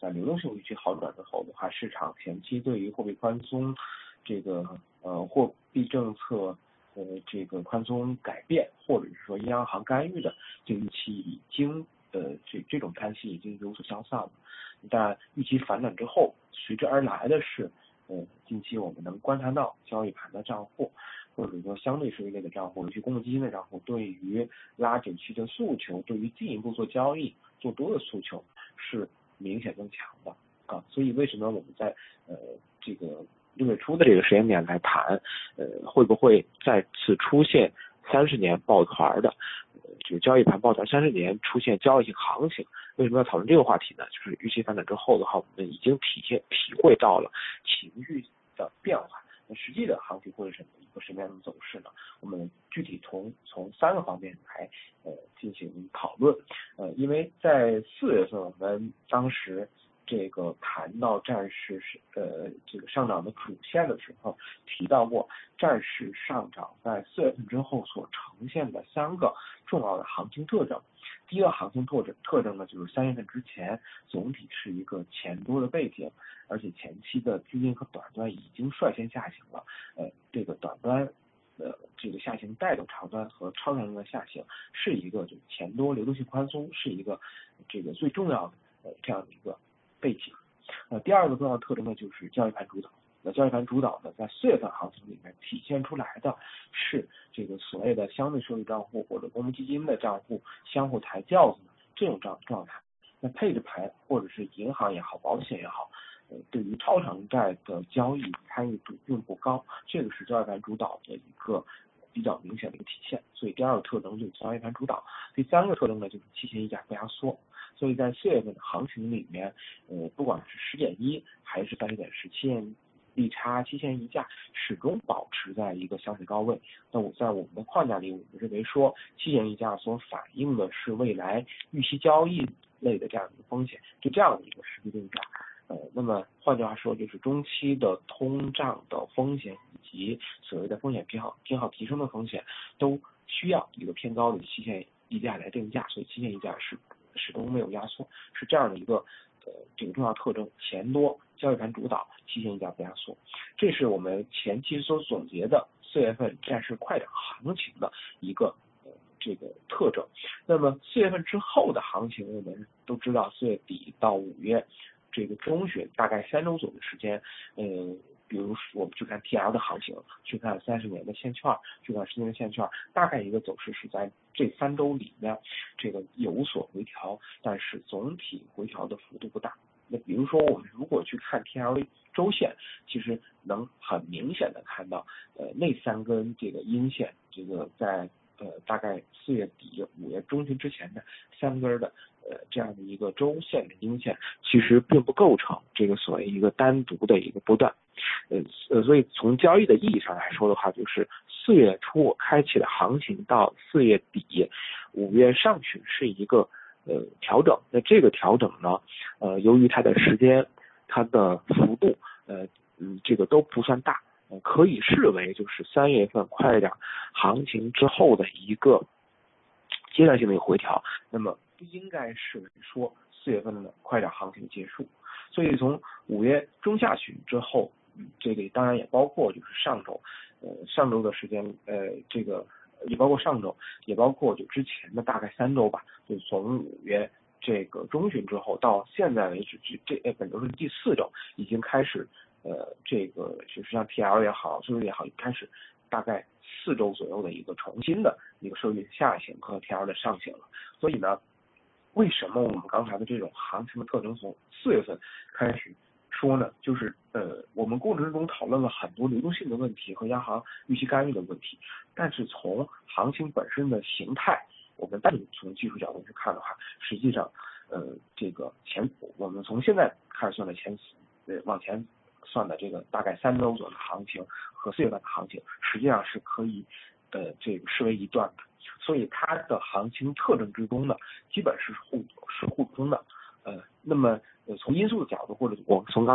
在流动性预期好转之后的话，市场前期对于货币宽松这个货币政策这个宽松改变，或者是说央行干预的这个预期已经这种担心已经有所消散了。但预期反转之后，随之而来的是近期我们能观察到交易盘的账户，或者说相对收益类的账户，尤其公募基金的账户，对于拉紧期的诉求，对于进一步做交易做多的诉求是明显增强的啊。所以为什么我们在这个6月初的这个时间点来谈会不会再次出现30年抱团的这个交易盘抱团30年出现交易性行情？为什么要讨论这个话题呢？就是预期反转之后的话，我们已经体会到了情绪的变化。那实际的行情会是一个什么样的走势呢？我们具体从3个方面来进行讨论。因为在4月份我们当时这个谈到债市这个上涨的主线的时候，提到过债市上涨在4月份之后所呈现的3个重要的行情特征。第一个行情特征呢，就是3月份之前总体是一个钱多的背景，而且前期的资金和短端已经率先下行了。这个短端这个下行带动长端和超长端的下行，是一个就是钱多流动性宽松是一个这个最重要的这样的一个背景。第二个重要特征呢，就是交易盘主导。交易盘主导呢，在4月份行情里面体现出来的是这个所谓的相对收益账户或者公募基金的账户相互抬轿子的这种状态。那配置盘或者是银行也好，保险也好，对于超长债的交易参与度并不高，这个是交易盘主导的一个比较明显的一个体现。所以第二个特征就是交易盘主导。第三个特征呢，就是期限溢价不压缩。所以在4月份的行情里面，不管是10.1还是30.10，期限利差、期限溢价始终保持在一个相对高位。那在我们的框架里，我们认为说期限溢价所反映的是未来预期交易类的这样一个风险，就这样的一个实际定价。那么换句话说，就是中期的通胀的风险以及所谓的风险偏好提升的风险，都需要一个偏高的期限溢价来定价，所以期限溢价是始终没有压缩，是这样的一个这个重要特征：钱多，交易盘主导，期限溢价不压缩。这是我们前期所总结的4月份债市快涨行情的一个这个特征。那么4月份之后的行情，我们都知道4月底到5月这个中旬大概3周左右的时间，比如我们去看 TL 的行情，去看30年的现券，去看10年的现券，大概一个走势是在这3周里面这个有所回调，但是总体回调的幅度不大。那比如说我们如果去看 TL 周线，其实能很明显的看到那3根这个阴线，这个在大概4月底5月中旬之前的3根的这样的一个周线的阴线，其实并不构成这个所谓一个单独的一个波段。所以从交易的意义上来说的话，就是4月初开启的行情到4月底5月上旬是一个调整。那这个调整呢，由于它的时间、它的幅度这个都不算大，可以视为就是3月份快涨行情之后的一个阶段性的一个回调。那么不应该视为说4月份的快涨行情结束。所以从5月中下旬之后，这个当然也包括就是上周的时间，这个也包括上周，也包括就之前的大概3周吧，就从5月这个中旬之后到现在为止，本周是第4周，已经开始这个就是像 TL 也好，收益也好，开始大概4周左右的一个重新的一个收益下行和 TL 的上行了。所以呢，为什么我们刚才的这种行情的特征从4月份开始说呢？就是我们过程中讨论了很多流动性的问题和央行预期干预的问题，但是从行情本身的形态，我们单纯从技术角度去看的话，实际上这个我们从现在开始算的往前算的这个大概3周左右的行情和4月份的行情，实际上是可以这个视为一段的。所以它的行情特征之中呢，基本是互通的。那么从因素的角度，或者我从刚才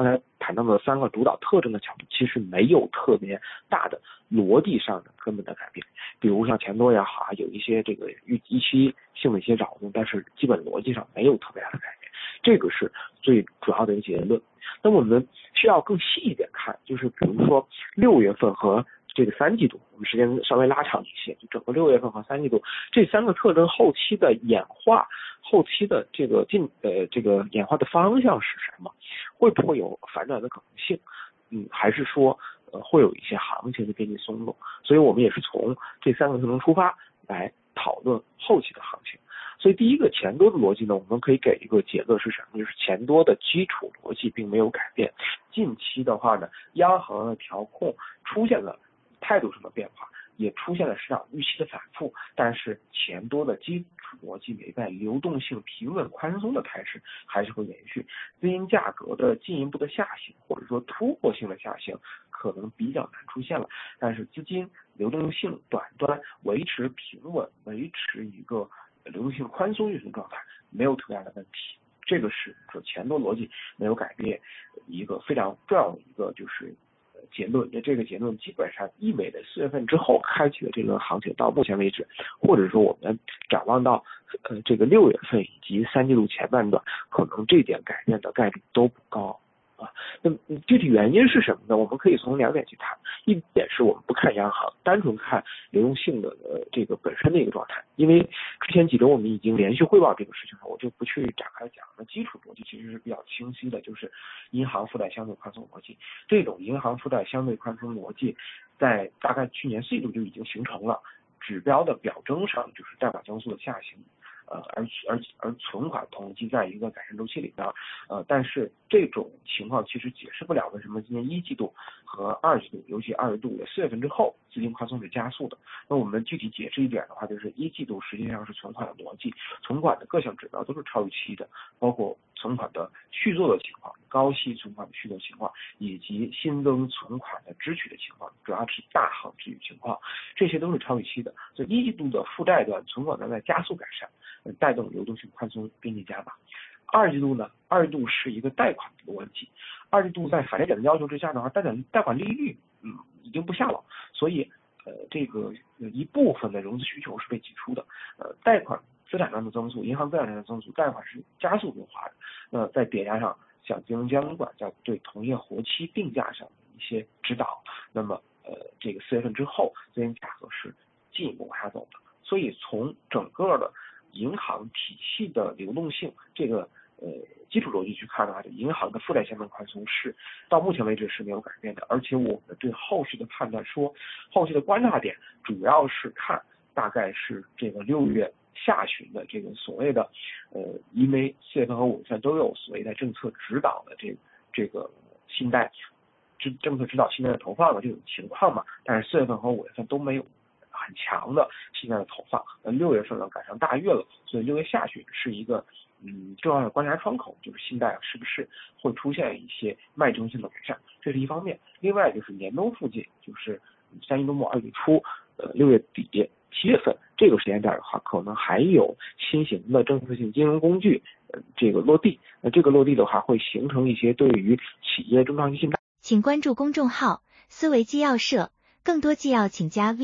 谈到的3个主导特征的角度，其实没有特别大的逻辑上的根本的改变。比如像钱多也好有一些这个预期性的一些扰动，但是基本逻辑上没有特别大的改变，这个是最主要的一个结论。那么我们需要更细一点看，就是比如说6月份和这个3季度，我们时间稍微拉长一些，就整个6月份和3季度这3个特征后期的演化，后期的这个演化的方向是什么？会不会有反转的可能性？还是说会有一些行情的边际松动？所以我们也是从这3个特征出发来讨论后期的行情。所以第一个钱多的逻辑呢，我们可以给一个结论是什么？就是钱多的基础逻辑并没有改变。近期的话呢，央行的调控出现了态度上的变化，也出现了市场预期的反复，但是钱多的基础逻辑没变，流动性平稳宽松的态势还是会延续。资金价格的进一步的下行，或者说突破性的下行，可能比较难出现了，但是资金流动性短端维持平稳，维持一个流动性宽松运行状态，没有特别大的问题。这个是说钱多逻辑没有改变一个非常重要的一个就是结论。这个结论基本上意味着4月份之后开启的这轮行情到目前为止，或者说我们展望到这个6月份以及3季度前半段，可能这点改变的概率都不高。那么具体原因是什么呢？我们可以从2点去谈。一点是我们不看央行，单纯看流动性的这个本身的一个状态。因为之前几周我们已经连续汇报这个事情了，我就不去展开讲了。基础逻辑其实是比较清晰的，就是银行负债相对宽松逻辑。这种银行负债相对宽松逻辑，在大概去年4季度就已经形成了，指标的表征上就是贷款增速的下行。而存款统计在一个改善周期里边，但是这种情况其实解释不了为什么今年1季度和2季度，尤其2季度的4月份之后，资金宽松是加速的。那我们具体解释一点的话，就是1季度实际上是存款的逻辑，存款的各项指标都是超预期的，包括存款的续作的情况、高息存款的续作情况，以及新增存款的支取的情况，主要是大行支取情况，这些都是超预期的。所以1季度的负债端、存款端在加速改善，带动流动性宽松，边际加码。2季度呢，2季度是一个贷款的问题，2季度在反债减的要求之下的话，贷款利率已经不下了，所以这个一部分的融资需求是被挤出的，贷款资产端的增速，银行资产端的增速，贷款是加速变化的，再叠加上像金融监管在对同业活期定价上的一些指导，那么这个4月份之后，资金价格是进一步往下走的。所以从整个的银行体系的流动性这个基础逻辑去看的话，就银行的负债相对宽松是到目前为止是没有改变的，而且我们对后续的判断说，后续的观察点主要是看大概是这个6月下旬的这个所谓的因为4月份和5月份都有所谓的政策指导的这个信贷政策指导信贷的投放的这种情况嘛，但是4月份和5月份都没有很强的信贷的投放，6月份呢赶上大月了，所以6月下旬是一个重要的观察窗口，就是信贷是不是会出现一些脉冲性的改善，这是一方面。另外就是年终附近，就是3季度末2月初6月底7月份这个时间点的话，可能还有新型的政策性金融工具这个落地，那这个落地的话会形成一些对于企业中长期信贷。 请关注公众号思维纪要社，更多纪要请加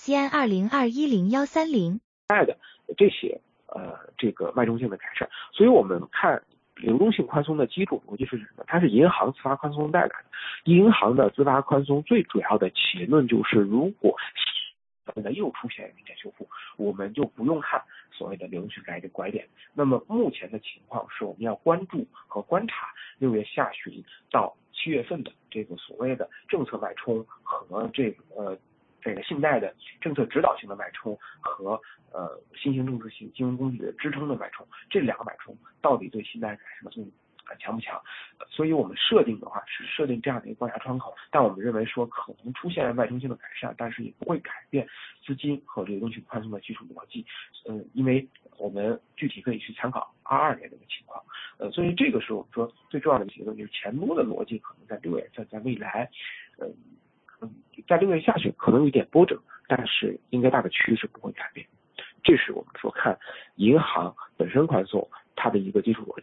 VCN20210130 的这些这个脉冲性的改善。所以我们看流动性宽松的基础逻辑是什么？它是银行自发宽松带来的。银行的自发宽松最主要的结论就是，如果又出现明显修复，我们就不用看所谓的流动性改的拐点。那么目前的情况是我们要关注和观察6月下旬到7月份的这个所谓的政策脉冲和这个信贷的政策指导性的脉冲和新型政策性金融工具的支撑的脉冲，这两个脉冲到底对信贷改善的作用强不强？所以我们设定的话是设定这样的一个观察窗口，但我们认为说可能出现脉冲性的改善，但是也不会改变资金和流动性宽松的基础逻辑。因为我们具体可以去参考22年的一个情况。所以这个是我们说最重要的结论，就是钱多的逻辑可能在6月份在未来在6月下旬可能有一点波折，但是应该大的趋势不会改变。这是我们说看银行本身宽松它的一个基础逻辑。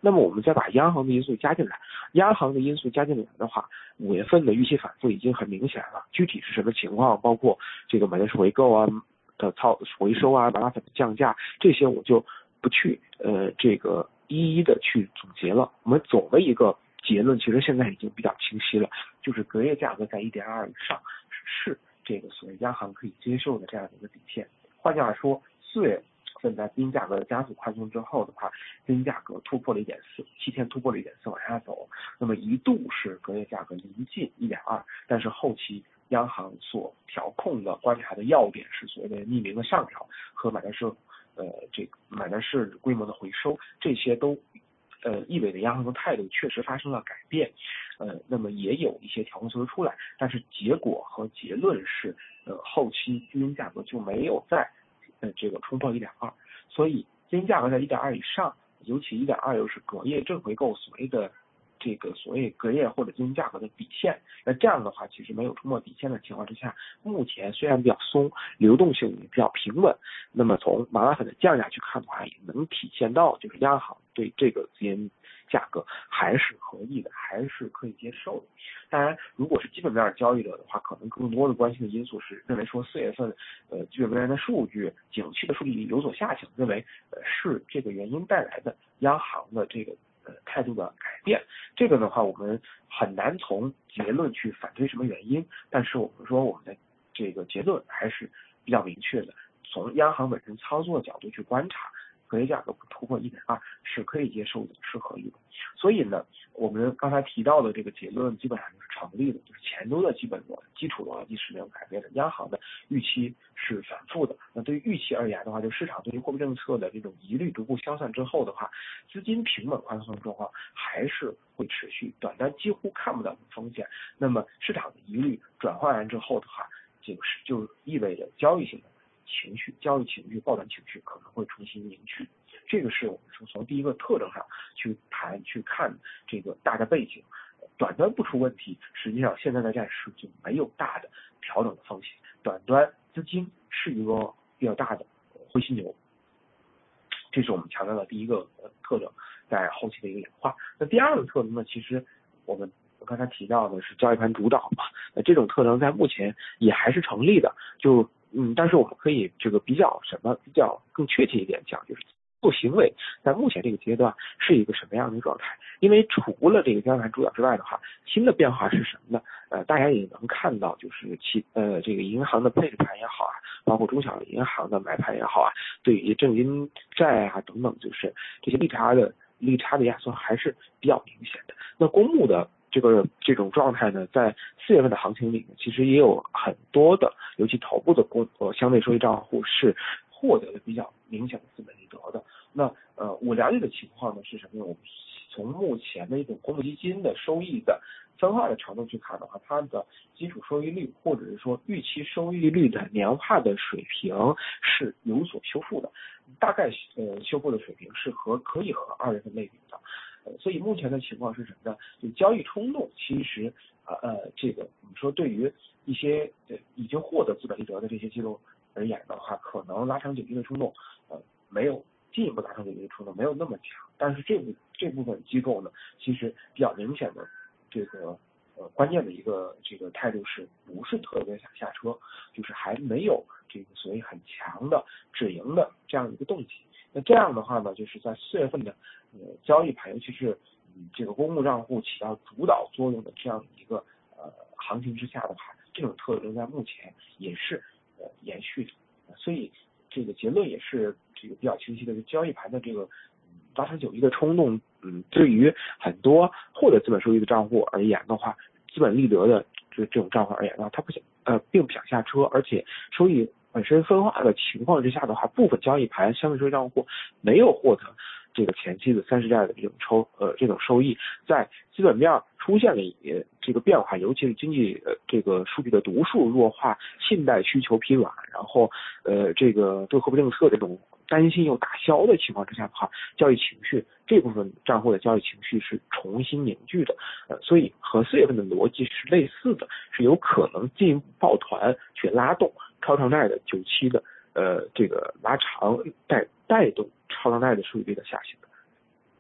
那么我们再把央行的因素加进来，央行的因素加进来的话，5月份的预期反复已经很明显了。具体是什么情况，包括这个买单式回购啊的回收啊，麻辣粉的降价，这些我就不去这个一一的去总结了。我们总的一个结论其实现在已经比较清晰了，就是隔夜价格在 1.2 以上是这个所谓央行可以接受的这样的一个底线。换句话说，4月份在资金价格加速宽松之后的话，资金价格突破了 1.4，7天突破了 1.4 往下走，那么一度是隔夜价格临近 1.2， 但是后期央行所调控的观察的要点是所谓的匿名的上调和买单式规模的回收，这些都意味着央行的态度确实发生了改变，那么也有一些调控措施出来，但是结果和结论是，后期资金价格就没有再这个冲破 1.2， 所以资金价格在 1.2 以上，尤其 1.2 又是隔夜正回购所谓隔夜或者资金价格的底线，那这样的话其实没有冲破底线的情况之下，目前虽然比较松，流动性也比较平稳，那么从麻辣粉的降价去看的话，也能体现到就是央行对这个资金价格还是合意的，还是可以接受的。当然如果是基本面交易者的话，可能更多的关心的因素是认为说4月份基本面的数据景气的数据有所下行，认为是这个原因带来的央行的这个态度的改变。这个的话我们很难从结论去反推什么原因，但是我们说我们的这个结论还是比较明确的，从央行本身操作角度去观察，隔夜价格不突破 1.2 是可以接受的，是合理的。所以呢，我们刚才提到的这个结论基本上就是成立的，就是前周的基础逻辑是没有改变的，央行的预期是反复的。那对于预期而言的话，就市场对于货币政策的这种疑虑逐步消散之后的话，资金平稳宽松的状况还是会持续，短单几乎看不到风险。那么市场的疑虑转换完之后的话，就意味着交易情绪、抱团情绪可能会重新凝聚。这个是我们说从第一个特征上去看这个大的背景，短端不出问题，实际上现在的债市就没有大的调整的风险，短端资金是一个比较大的灰犀牛，这是我们强调的第一个特征，在后期的一个演化。那第二个特征呢，其实我刚才提到的是交易盘主导嘛，那这种特征在目前也还是成立的，但是我们可以这个比较更确切一点讲，就是做行为在目前这个阶段是一个什么样的状态？因为除了这个交易盘主导之外的话，新的变化是什么呢？大家也能看到，就是这个银行的配置盘也好啊，包括中小银行的买盘也好啊，对于证金债啊等等，就是这些利差的压缩还是比较明显的。那公募的这种状态呢，在4月份的行情里面，其实也有很多的，尤其头部的相对收益账户是获得了比较明显的资本利得的。那我了解的情况呢是什么呢？我们从目前的一种公募基金的收益的分化的程度去看的话，它的基础收益率或者是说预期收益率的年化的水平是有所修复的，大概修复的水平是可以和2月份类比的。所以目前的情况是什么呢？就交易冲动，其实这个我们说对于一些已经获得资本利得的这些机构而言的话，可能拉长景气的冲动没有进一步拉长景气的冲动没有那么强，但是这部分机构呢，其实比较明显的这个关键的一个这个态度是不是特别想下车，就是还没有这个所谓很强的止盈的这样一个动机。那这样的话呢，就是在4月份的交易盘，尤其是这个公募账户起到主导作用的这样一个行情之下的话，这种特征在目前也是延续的。所以这个结论也是这个比较清晰的，就交易盘的这个拉长久益的冲动，对于很多获得资本收益的账户而言的话，资本利得的这种账户而言的话，它并不想下车，而且收益本身分化的情况之下的话，部分交易盘相对收益账户没有获得这个前期的30债的这种收益，在基本面出现了这个变化，尤其是经济这个数据的读数弱化，信贷需求疲软，然后这个对货币政策这种担心又打消的情况之下的话，交易情绪这部分账户的交易情绪是重新凝聚的，所以和4月份的逻辑是类似的，是有可能进一步抱团去拉动超长债的久期的这个拉长带动超长债的收益率的下行的。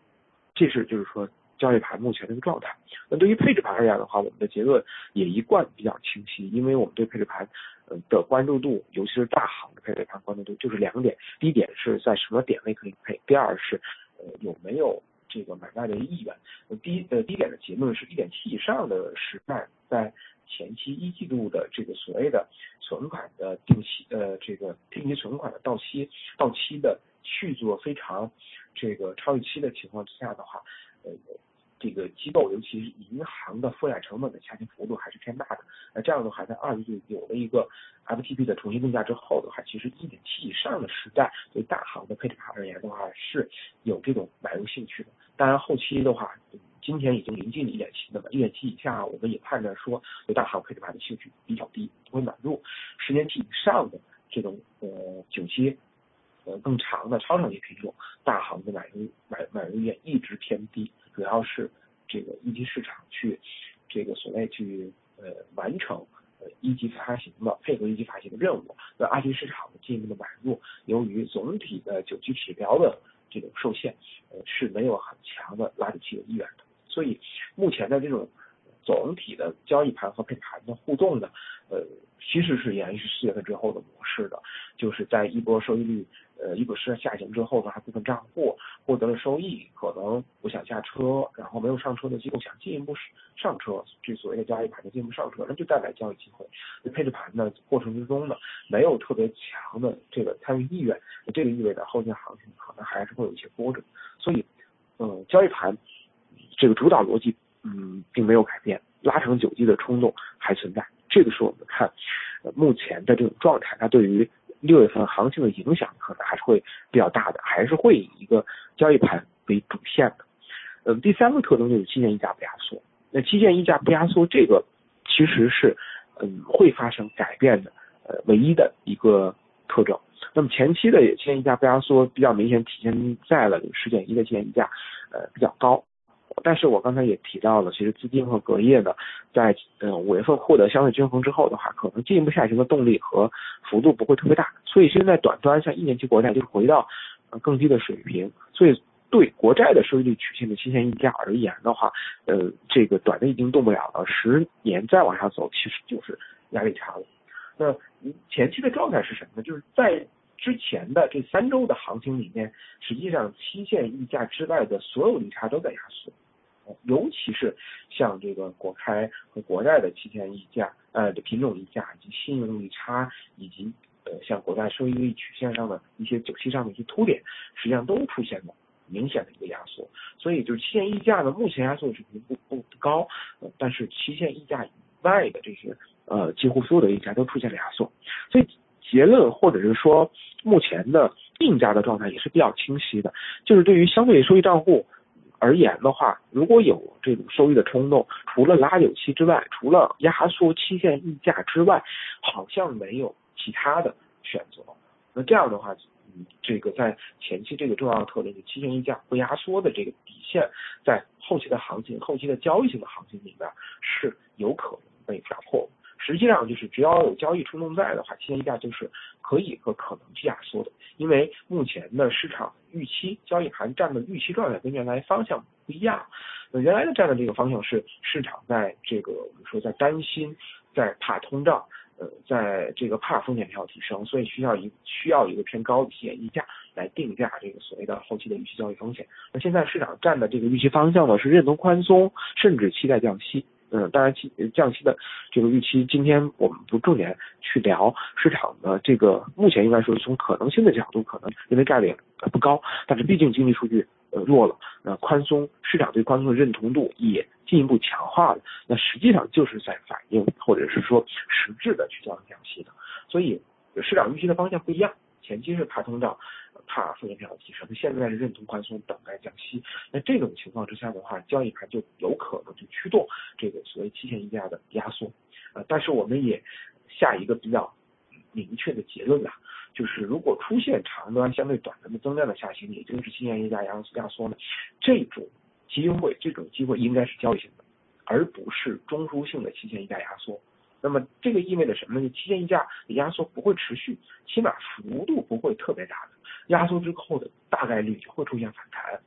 这是就是说交易盘目前这个状态。那对于配置盘而言的话，我们的结论也一贯比较清晰，因为我们对配置盘的关注度，尤其是大行的配置盘关注度就是2点，第一点是在什么点位可以配，第二是有没有这个买卖的意愿。第一点的结论是1.7以上的时代，在前期一季度的这个所谓的存款的这个定期存款的到期的续作非常这个超预期的情况之下的话，这个机构尤其是银行的负债成本的下行幅度还是偏大的。那这样的话，在2季度有了一个 FTP 的重新定价之后的话，其实1.7以上的时代对大行的配置盘而言的话是有这种买入兴趣的。当然后期的话，今天已经临近1.7，那么1.7以下，我们也判断说对大行配置盘的兴趣比较低，不会买入。10年期以上的这种久期更长的超长期品种，大行的买入意愿一直偏低，主要是这个一级市场去这个所谓去完成一级发行的配合一级发行的任务，那二级市场的进一步的买入，由于总体的久期指标的这种受限，是没有很强的拉底期的意愿的。所以目前的这种总体的交易盘和配盘的互动呢，其实是延续4月份之后的模式的，就是在一波收益率一波市下行之后呢，还部分账户获得了收益，可能不想下车，然后没有上车的机构想进一步上车，这所谓的交易盘的进一步上车，那就带来交易机会。配置盘的过程之中呢，没有特别强的这个参与意愿，这个意味着后续行情可能还是会有一些波折。所以交易盘这个主导逻辑并没有改变，拉长久期的冲动还存在。这个是我们看目前的这种状态，它对于6月份行情的影响可能还是会比较大的，还是会以一个交易盘为主线的。第3个特征就是期限溢价不压缩。那期限溢价不压缩这个其实是会发生改变的唯一的一个特征。那么前期的期限溢价不压缩比较明显体现在了10.1的期限溢价比较高。但是我刚才也提到了，其实资金和隔夜呢，在5月份获得相对均衡之后的话，可能进一步下行的动力和幅度不会特别大，所以现在短端像1年期国债就回到更低的水平，所以对国债的收益率曲线的期限溢价而言的话，这个短的已经动不了了，10年再往上走其实就是压力差了。那前期的状态是什么呢？就是在之前的这3周的行情里面，实际上期限溢价之外的所有利差都在压缩，尤其是像这个国开和国债的期限溢价的品种溢价以及信用利差以及像国债收益率曲线上的一些久期上的一些凸点，实际上都出现了明显的一个压缩。所以就是期限溢价呢，目前压缩的水平不高，但是期限溢价以外的这些几乎所有的溢价都出现了压缩。所以结论或者是说目前的定价的状态也是比较清晰的，就是对于相对收益账户而言的话，如果有这种收益的冲动，除了拉久期之外，除了压缩期限溢价之外，好像没有其他的选择。那这样的话，这个在前期这个重要特点，期限溢价不压缩的这个底线，在后期的行情、后期的交易性的行情里面是有可能被打破。实际上就是只要有交易冲动在的话，期限溢价就是可以和可能去压缩的，因为目前的市场预期交易盘站的预期状态跟原来方向不一样。原来的站的这个方向是市场在这个我们说在担心，在怕通胀，在这个怕风险偏好提升，所以需要一个偏高的期限溢价来定价这个所谓的后期的预期交易风险。那现在市场站的这个预期方向呢是认同宽松，甚至期待降息。当然降息的这个预期，今天我们不重点去聊市场的这个，目前应该说从可能性的角度，可能因为概率不高，但是毕竟经济数据弱了，宽松市场对宽松的认同度也进一步强化了，那实际上就是在反映或者是说实质的去降息的，所以市场预期的方向不一样，前期是怕通胀，怕风险偏好提升，现在是认同宽松，等待降息。那这种情况之下的话，交易盘就有可能去驱动这个所谓期限溢价的压缩。但是我们也下一个比较明确的结论就是如果出现长端相对短端的增量的下行，也就是期限溢价压缩呢，这种机会应该是交易性的，而不是中枢性的期限溢价压缩。那么这个意味着什么呢？期限溢价的压缩不会持续，起码幅度不会特别大的，压缩之后的大概率就会出现反弹。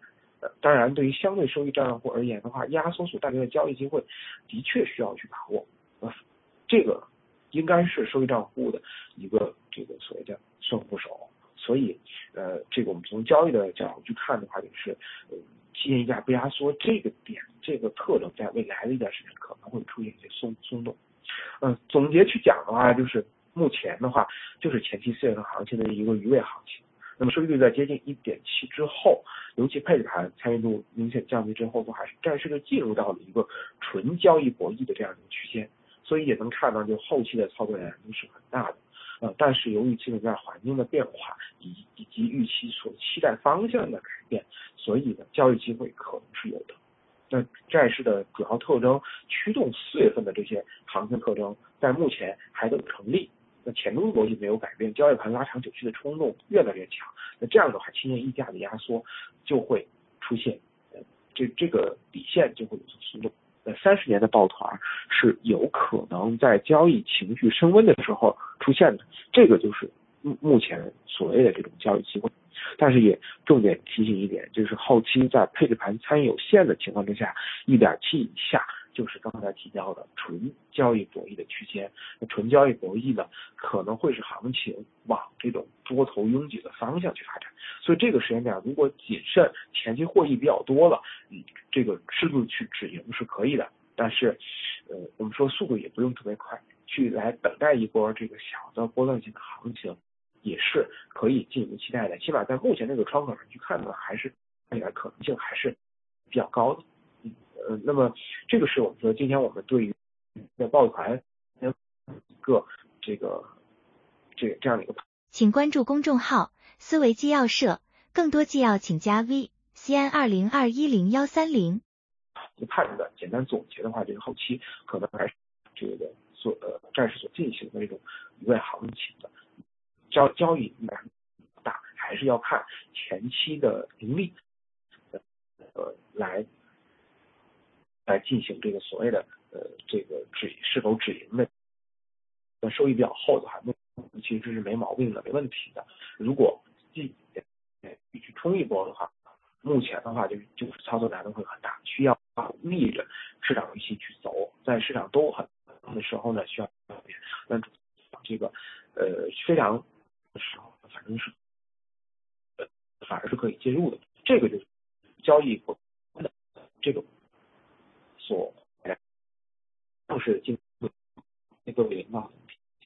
当然对于相对收益账户而言的话，压缩所带来的交易机会的确需要去把握，这个应该是收益账户的一个这个所谓的胜负手。所以这个我们从交易的角度去看的话，就是期限溢价不压缩这个点，这个特征在未来的一段时间可能会出现一些松动。总结去讲的话，就是目前的话就是前期4月份行情的一个鱼尾行情。那么收益率在接近 1.7 之后，尤其配置盘参与度明显降低之后，都还是正式的进入到了一个纯交易博弈的这样一个区间，所以也能看到就后期的操作难度是很大的。但是由于基本面环境的变化以及预期所期待方向的改变，所以呢交易机会可能是有的。那债市的主要特征驱动4月份的这些行情特征，在目前还都成立。那前中逻辑没有改变，交易盘拉长久期的冲动越来越强，那这样的话期限溢价的压缩就会出现，这个底线就会有所松动。30年的抱团是有可能在交易情绪升温的时候出现的，这个就是目前所谓的这种交易机会。但是也重点提醒一点，就是后期在配置盘参与有限的情况之下，1.7以下就是刚才提到的纯交易博弈的区间。那纯交易博弈呢，可能会是行情往这种多头拥挤的方向去发展。所以这个时间点如果谨慎，前期获益比较多了，这个适度去止盈是可以的。但是我们说速度也不用特别快，去来等待一波这个小的波段性的行情也是可以进一步期待的。起码在目前这个窗口上去看呢，还是未来可能性还是比较高的。那么这个是我们说今天我们对于抱团一个这样的一个。 请关注公众号思维纪要社，更多纪要请加 VCN20210130。 判断简单总结的话，这个后期可能还是这个债市所进行的这种鱼尾行情的交易难大，还是要看前期的盈利来进行这个所谓的这个是否止盈的。收益比较厚的话，其实是没毛病的，没问题的。如果去冲一波的话，目前的话就是操作难度会很大，需要逆着市场预期去走，在市场都很的时候呢，需要那这个非常的时候，反正是反而是可以介入的。这个就是交易的这个所正是进入那个领导。